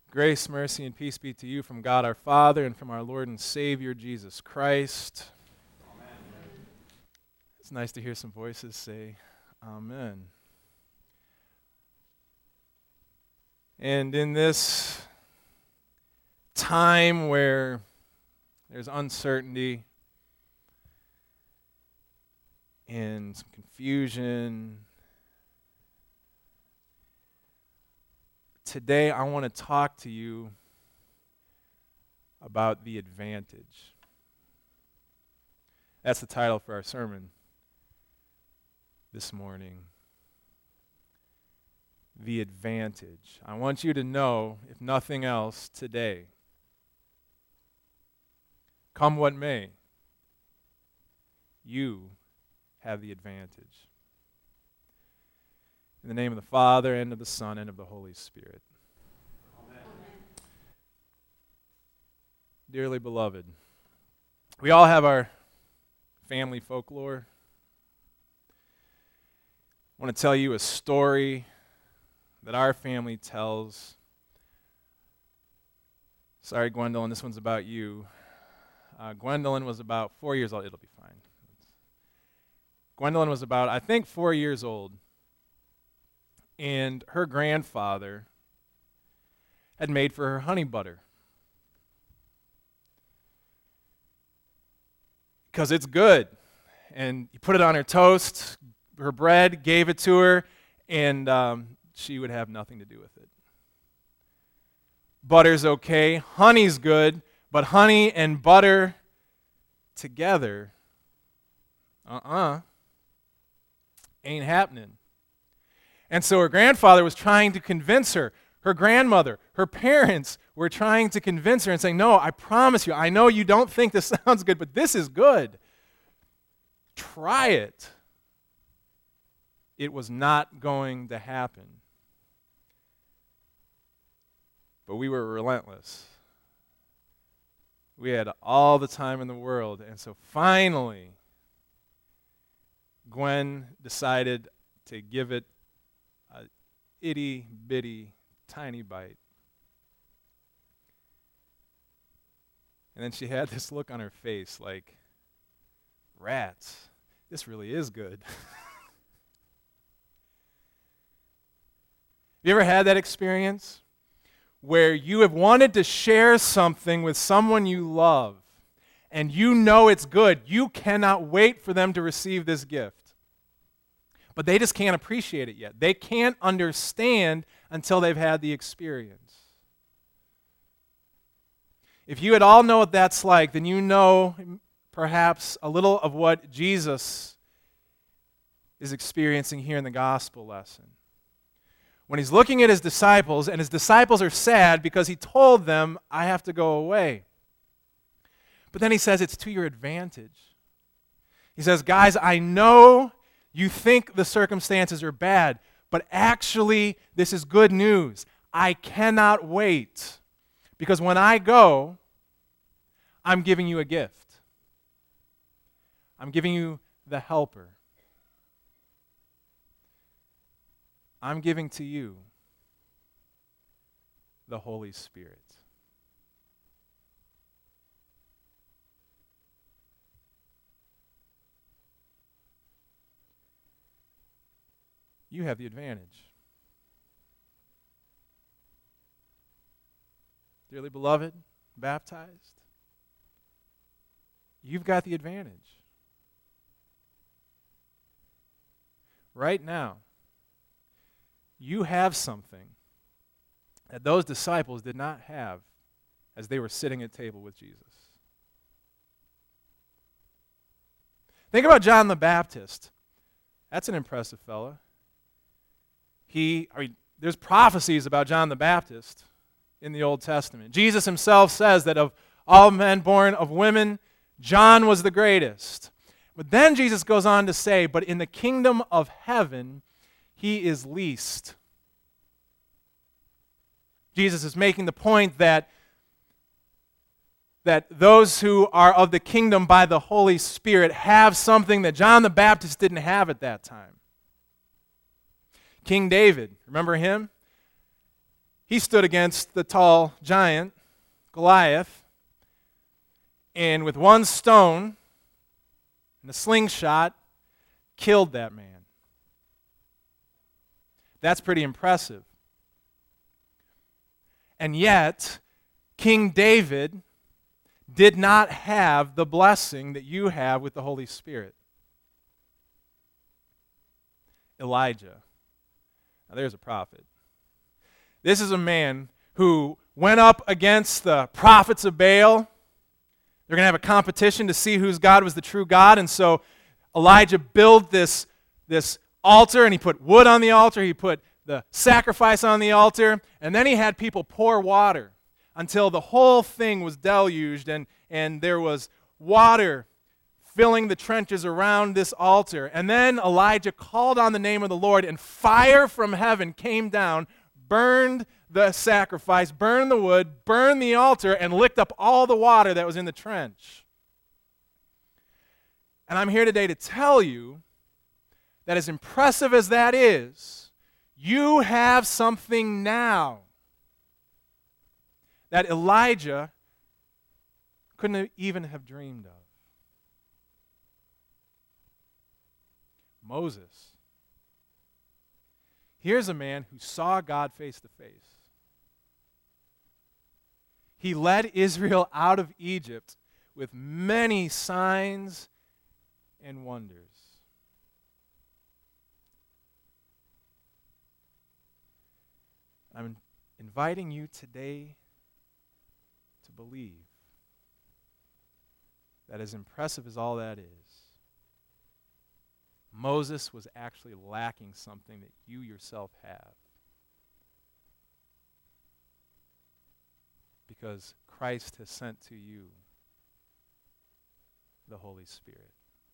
Grace, mercy, and peace be to you from God our Father and from our Lord and Savior, Jesus Christ. Amen. It's nice to hear some voices say, Amen. And in this time where there's uncertainty and some confusion, today I want to talk to you about the advantage. That's the title for our sermon this morning. The advantage. I want you to know, if nothing else, today, come what may, you have the advantage. In the name of the Father, and of the Son, and of the Holy Spirit. Amen. Dearly beloved, we all have our family folklore. I want to tell you a story that our family tells. Sorry, Gwendolyn, this one's about you. Gwendolyn was about 4 years old. It'll be fine. Gwendolyn was about, I think, 4 years old. And her grandfather had made for her honey butter. Because it's good. And he put it on her toast, her bread, gave it to her, and she would have nothing to do with it. Butter's okay, honey's good, but honey and butter together, ain't happening. And so her grandfather was trying to convince her. Her grandmother, her parents were trying to convince her and saying, no, I promise you, I know you don't think this sounds good, but this is good. Try it. It was not going to happen. But we were relentless. We had all the time in the world. And so finally, Gwen decided to give it a itty-bitty tiny bite. And then she had this look on her face like, rats, this really is good. Have you ever had that experience where you have wanted to share something with someone you love and you know it's good? You cannot wait for them to receive this gift. But they just can't appreciate it yet. They can't understand until they've had the experience. If you at all know what that's like, then you know perhaps a little of what Jesus is experiencing here in the gospel lesson. When he's looking at his disciples, and his disciples are sad because he told them, I have to go away. But then he says, it's to your advantage. He says, guys, I know you think the circumstances are bad, but actually this is good news. I cannot wait, because when I go, I'm giving you a gift. I'm giving you the helper. I'm giving to you the Holy Spirit. You have the advantage. Dearly beloved, baptized, you've got the advantage. Right now, you have something that those disciples did not have as they were sitting at table with Jesus. Think about John the Baptist. That's an impressive fella. There's prophecies about John the Baptist in the Old Testament. Jesus himself says that of all men born of women, John was the greatest. But then Jesus goes on to say, but in the kingdom of heaven, he is least. Jesus is making the point that those who are of the kingdom by the Holy Spirit have something that John the Baptist didn't have at that time. King David, remember him? he stood against the tall giant, Goliath, and with one stone and a slingshot, killed that man. That's pretty impressive. And yet, King David did not have the blessing that you have with the Holy Spirit. Elijah. Now there's a prophet. This is a man who went up against the prophets of Baal. They're going to have a competition to see whose God was the true God. And so Elijah built this altar, and he put wood on the altar. He put the sacrifice on the altar. And then he had people pour water until the whole thing was deluged, and there was water filling the trenches around this altar. And then Elijah called on the name of the Lord, and fire from heaven came down, burned the sacrifice, burned the wood, burned the altar, and licked up all the water that was in the trench. And I'm here today to tell you that as impressive as that is, you have something now that Elijah couldn't even have dreamed of. Moses. Here's a man who saw God face to face. He led Israel out of Egypt with many signs and wonders. I'm inviting you today to believe that as impressive as all that is, Moses was actually lacking something that you yourself have. Because Christ has sent to you the Holy Spirit.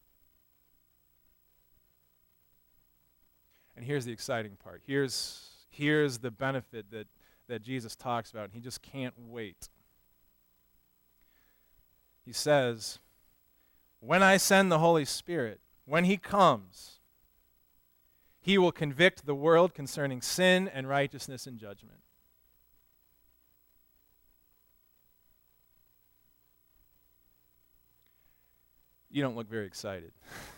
And here's the exciting part. Here's the benefit that Jesus talks about, and he just can't wait. He says, when I send the Holy Spirit, when he comes, he will convict the world concerning sin and righteousness and judgment. You don't look very excited.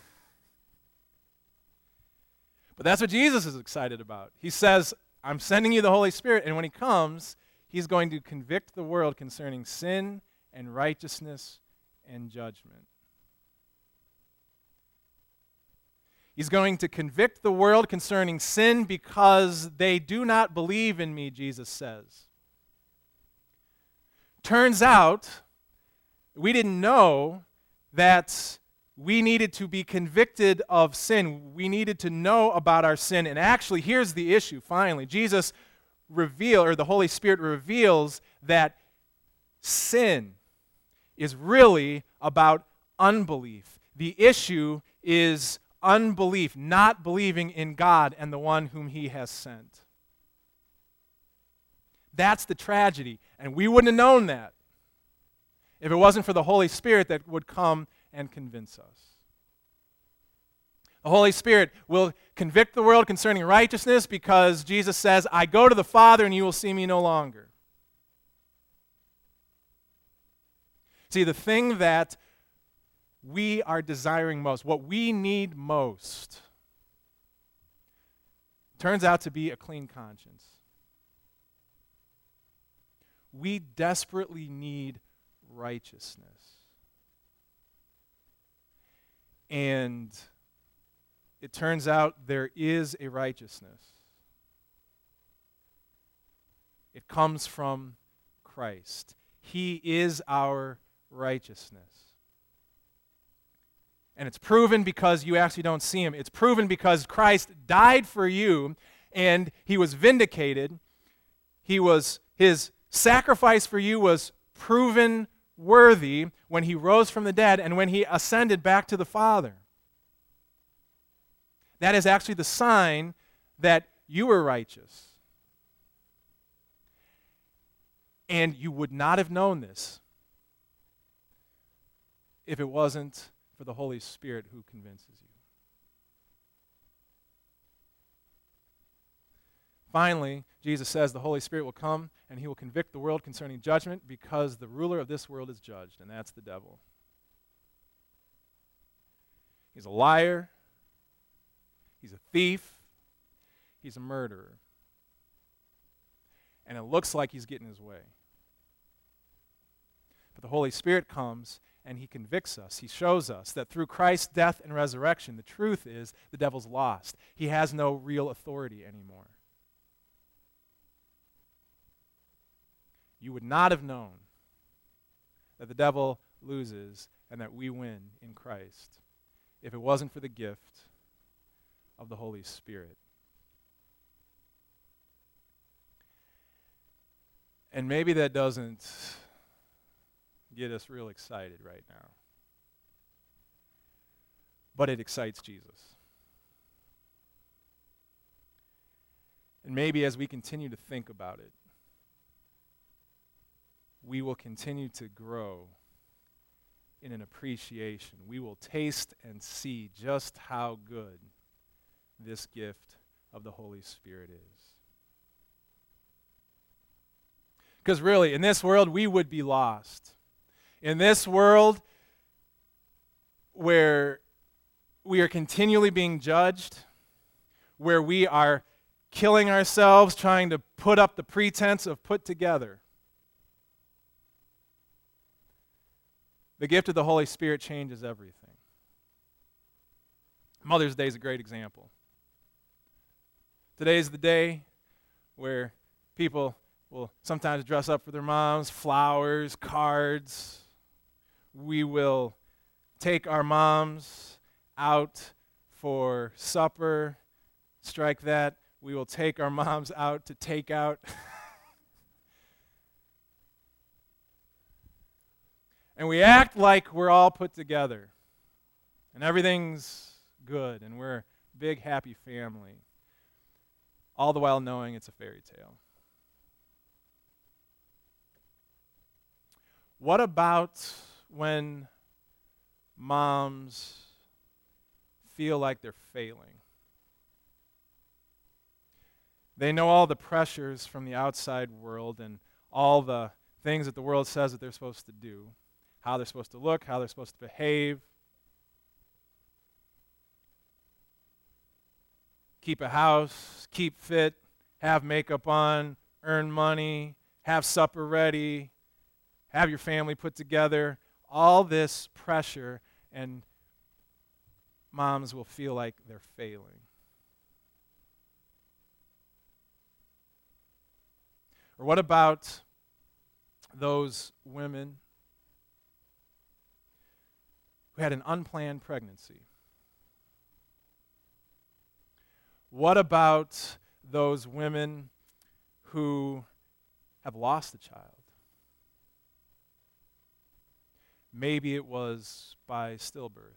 But that's what Jesus is excited about. He says, I'm sending you the Holy Spirit, and when he comes, he's going to convict the world concerning sin and righteousness and judgment. He's going to convict the world concerning sin because they do not believe in me, Jesus says. Turns out, we didn't know that we needed to be convicted of sin. We needed to know about our sin. And actually, here's the issue, finally. Jesus the Holy Spirit reveals that sin is really about unbelief. The issue is unbelief, not believing in God and the one whom he has sent. That's the tragedy. And we wouldn't have known that if it wasn't for the Holy Spirit that would come and convince us. The Holy Spirit will convict the world concerning righteousness because Jesus says, I go to the Father and you will see me no longer. See, the thing that we are desiring most, what we need most, turns out to be a clean conscience. We desperately need righteousness. And it turns out there is a righteousness. It comes from Christ. He is our righteousness. And it's proven because you actually don't see him. It's proven because Christ died for you and he was vindicated. His sacrifice for you was proven worthy when he rose from the dead and when he ascended back to the Father. That is actually the sign that you were righteous. And you would not have known this if it wasn't for the Holy Spirit who convinces you. Finally, Jesus says the Holy Spirit will come and he will convict the world concerning judgment because the ruler of this world is judged, and that's the devil. He's a liar. He's a thief. He's a murderer. And it looks like he's getting his way. But the Holy Spirit comes and he convicts us. He shows us that through Christ's death and resurrection, the truth is the devil's lost. He has no real authority anymore. You would not have known that the devil loses and that we win in Christ if it wasn't for the gift of the Holy Spirit. And maybe that doesn't get us real excited right now, but it excites Jesus. And maybe as we continue to think about it, we will continue to grow in an appreciation. We will taste and see just how good this gift of the Holy Spirit is. Because really, in this world, we would be lost. In this world where we are continually being judged, where we are killing ourselves trying to put up the pretense of put together, the gift of the Holy Spirit changes everything. Mother's Day is a great example. Today is the day where people will sometimes dress up for their moms, flowers, cards. We will take our moms out for supper. Strike that. We will take our moms out to take out. And we act like we're all put together. And everything's good. And we're a big, happy family. All the while knowing it's a fairy tale. What about when moms feel like they're failing? They know all the pressures from the outside world and all the things that the world says that they're supposed to do, how they're supposed to look, how they're supposed to behave. Keep a house, keep fit, have makeup on, earn money, have supper ready, have your family put together, all this pressure, and moms will feel like they're failing. Or what about those women who had an unplanned pregnancy? What about those women who have lost a child? Maybe it was by stillbirth.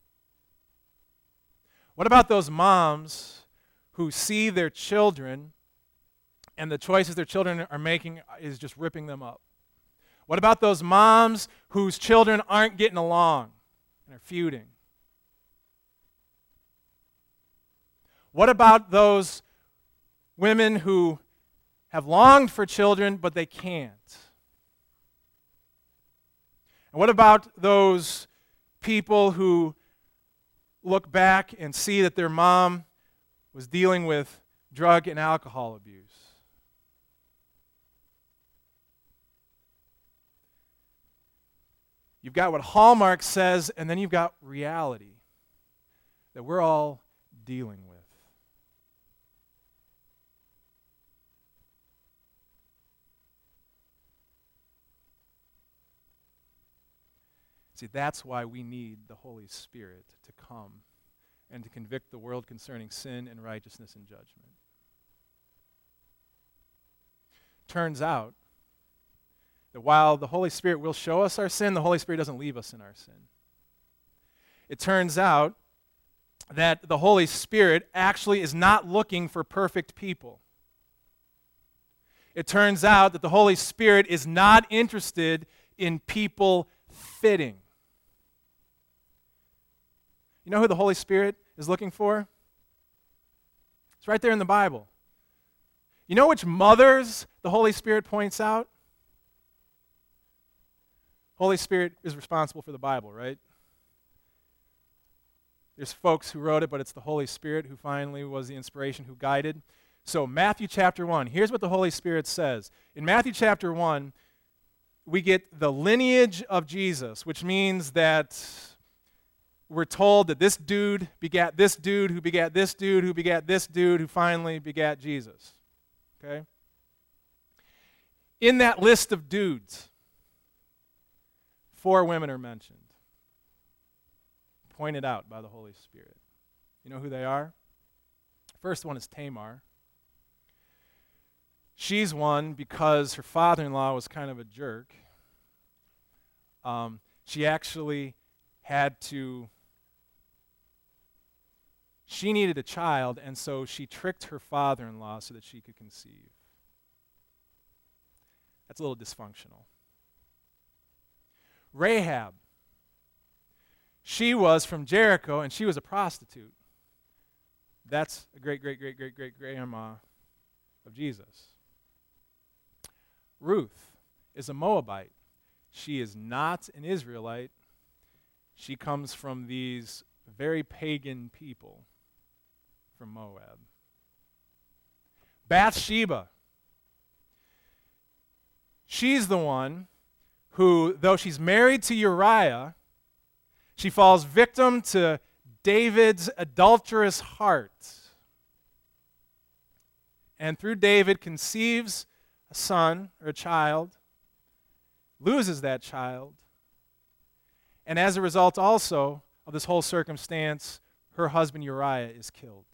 What about those moms who see their children and the choices their children are making is just ripping them up? What about those moms whose children aren't getting along and are feuding? What about those women who have longed for children but they can't? And what about those people who look back and see that their mom was dealing with drug and alcohol abuse? You've got what Hallmark says, and then you've got reality that we're all dealing with. See, that's why we need the Holy Spirit to come and to convict the world concerning sin and righteousness and judgment. Turns out that while the Holy Spirit will show us our sin, the Holy Spirit doesn't leave us in our sin. It turns out that the Holy Spirit actually is not looking for perfect people. It turns out that the Holy Spirit is not interested in people fitting. You know who the Holy Spirit is looking for? It's right there in the Bible. You know which mothers the Holy Spirit points out? Holy Spirit is responsible for the Bible, right? There's folks who wrote it, but it's the Holy Spirit who finally was the inspiration, who guided. So Matthew chapter 1, here's what the Holy Spirit says. In Matthew chapter 1, we get the lineage of Jesus, which means that we're told that this dude begat this dude, who begat this dude, who begat this dude, who finally begat Jesus. Okay? In that list of dudes, 4 women are mentioned, pointed out by the Holy Spirit. You know who they are? First one is Tamar. She's one because her father-in-law was kind of a jerk. She actually she needed a child, and so she tricked her father-in-law so that she could conceive. That's a little dysfunctional. Rahab. She was from Jericho, and she was a prostitute. That's a great-great-great-great-great-grandma of Jesus. Ruth is a Moabite. She is not an Israelite. She comes from these very pagan people from Moab. Bathsheba. She's the one who, though she's married to Uriah, she falls victim to David's adulterous heart. And through David conceives a son or a child, loses that child, and as a result also of this whole circumstance, her husband Uriah is killed.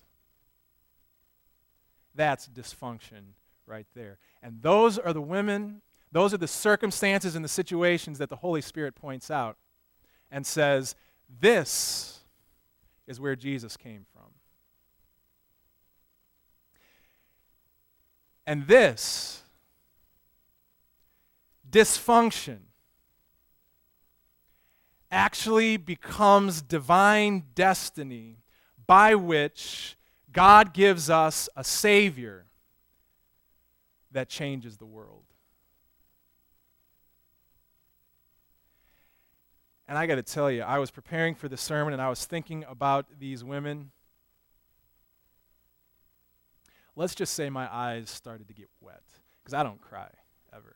That's dysfunction right there. And those are the women, those are the circumstances and the situations that the Holy Spirit points out and says, this is where Jesus came from. And this dysfunction actually becomes divine destiny by which God gives us a Savior that changes the world. And I got to tell you, I was preparing for the sermon and I was thinking about these women. Let's just say my eyes started to get wet, because I don't cry, ever.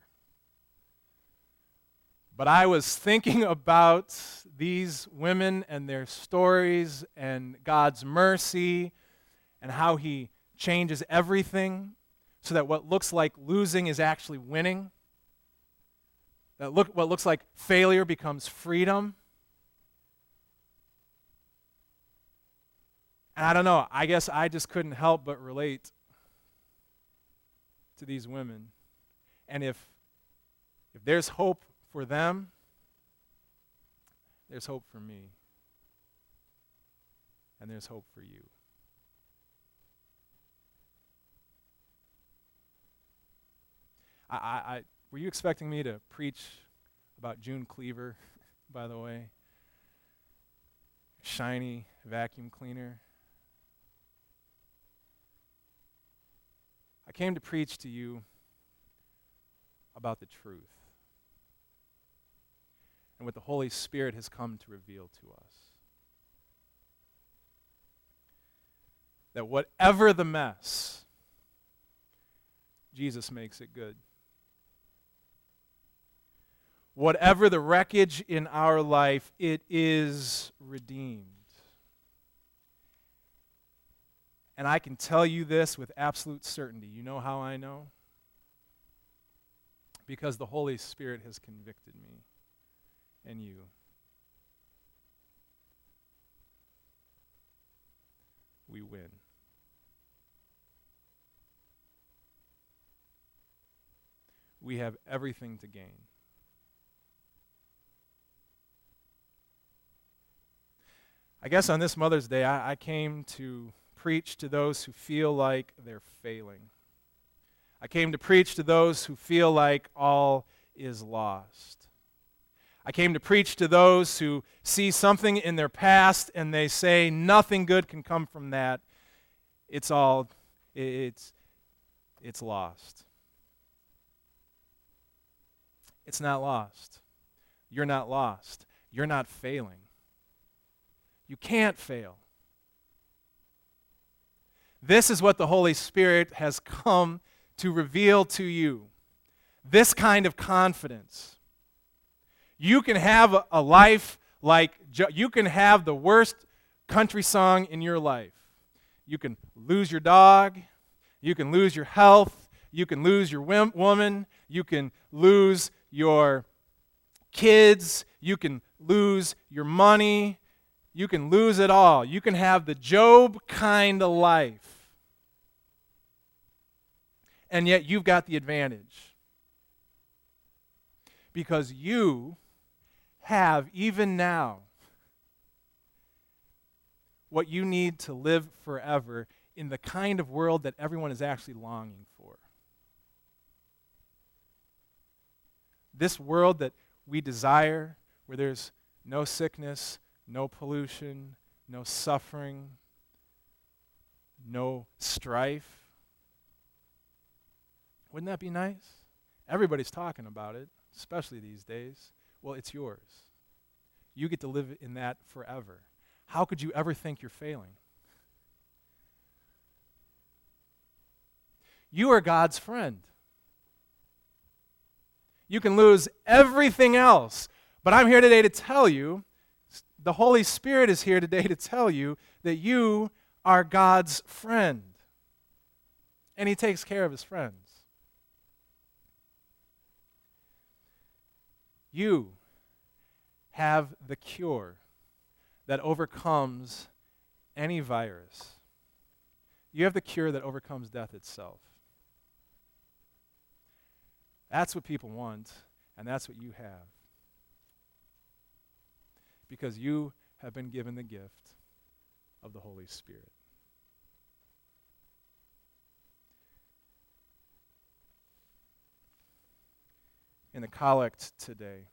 But I was thinking about these women and their stories and God's mercy and how He changes everything so that what looks like losing is actually winning. That what looks like failure becomes freedom. And I don't know, I guess I just couldn't help but relate to these women. And if there's hope for them, there's hope for me. And there's hope for you. Were you expecting me to preach about June Cleaver, by the way? Shiny vacuum cleaner. I came to preach to you about the truth and what the Holy Spirit has come to reveal to us. That whatever the mess, Jesus makes it good. Whatever the wreckage in our life, it is redeemed. And I can tell you this with absolute certainty. You know how I know? Because the Holy Spirit has convicted me and you. We win. We have everything to gain. I guess on this Mother's Day, I came to preach to those who feel like they're failing. I came to preach to those who feel like all is lost. I came to preach to those who see something in their past and they say nothing good can come from that. It's it's lost. It's not lost. You're not lost. You're not failing. You can't fail. This is what the Holy Spirit has come to reveal to you. This kind of confidence. You can have a life like, you can have the worst country song in your life. You can lose your dog. You can lose your health. You can lose your woman. You can lose your kids. You can lose your money. You can lose it all. You can have the Job kind of life. And yet you've got the advantage. Because you have, even now, what you need to live forever in the kind of world that everyone is actually longing for. This world that we desire, where there's no sickness, no pollution, no suffering, no strife. Wouldn't that be nice? Everybody's talking about it, especially these days. Well, it's yours. You get to live in that forever. How could you ever think you're failing? You are God's friend. You can lose everything else, but I'm here today to tell you, the Holy Spirit is here today to tell you that you are God's friend. And He takes care of His friends. You have the cure that overcomes any virus. You have the cure that overcomes death itself. That's what people want, and that's what you have. Because you have been given the gift of the Holy Spirit. In the collect today,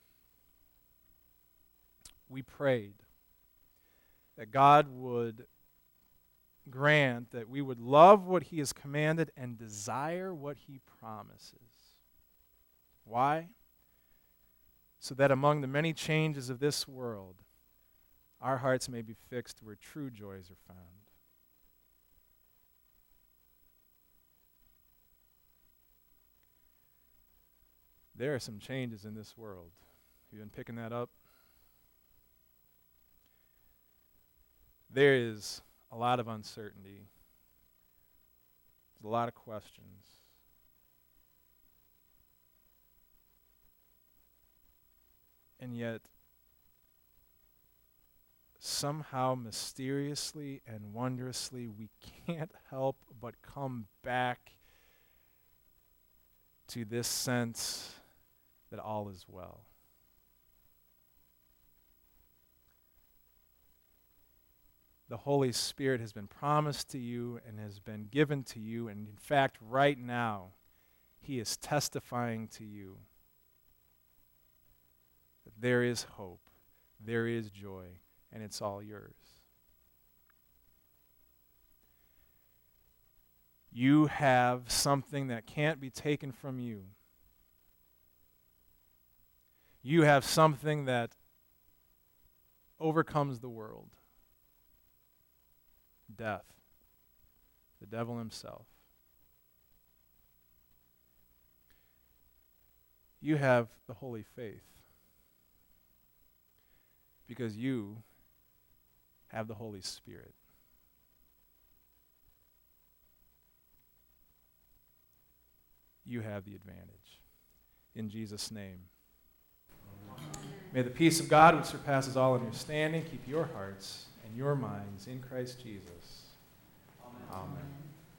we prayed that God would grant that we would love what He has commanded and desire what He promises. Why? So that among the many changes of this world, our hearts may be fixed where true joys are found. There are some changes in this world. Have you been picking that up? There is a lot of uncertainty. There's a lot of questions. And yet, somehow, mysteriously and wondrously, we can't help but come back to this sense that all is well. The Holy Spirit has been promised to you and has been given to you, and in fact, right now, He is testifying to you that there is hope, there is joy, and it's all yours. You have something that can't be taken from you. You have something that overcomes the world. Death. The devil himself. You have the holy faith. Because you have the Holy Spirit. You have the advantage. In Jesus' name. May the peace of God, which surpasses all understanding, keep your hearts and your minds in Christ Jesus. Amen. Amen.